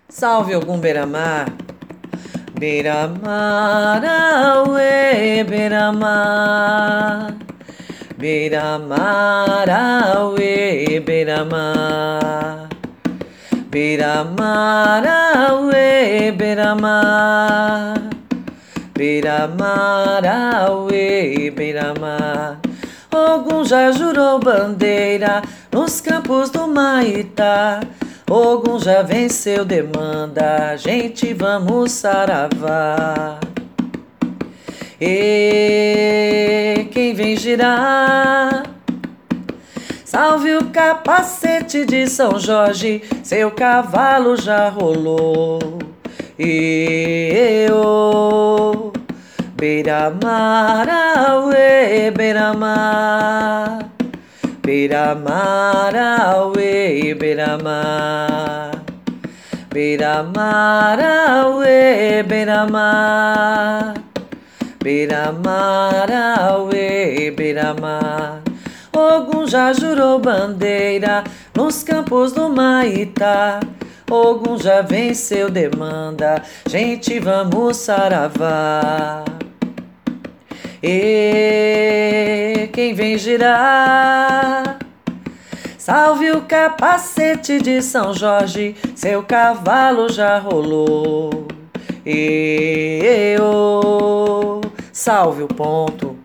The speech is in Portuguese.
Salve Ogum Beira-Mar. Beira-Mar, auê, beira-mar. Beira-mar, auê, beira-mar. Beira-mar, auê, beira-mar. Beira-mar, auê, beira-mar. Ogum já jurou bandeira nos campos do Maitá. Ogum já venceu demanda, gente, vamos saravá. E quem vem girar? Salve o capacete de São Jorge, seu cavalo já rolou. E eu, beira-mar, auê, beira-mar. Beira-mar, auê, beira-mar. Beira-mar, auê, beira-mar. Beira-mar, auê, beira-mar. Ogum já jurou bandeira nos campos do Maitá. Ogum já venceu demanda, gente, vamos saravá. E quem vem girar? Salve o capacete de São Jorge, seu cavalo já rolou. E eu, salve o ponto.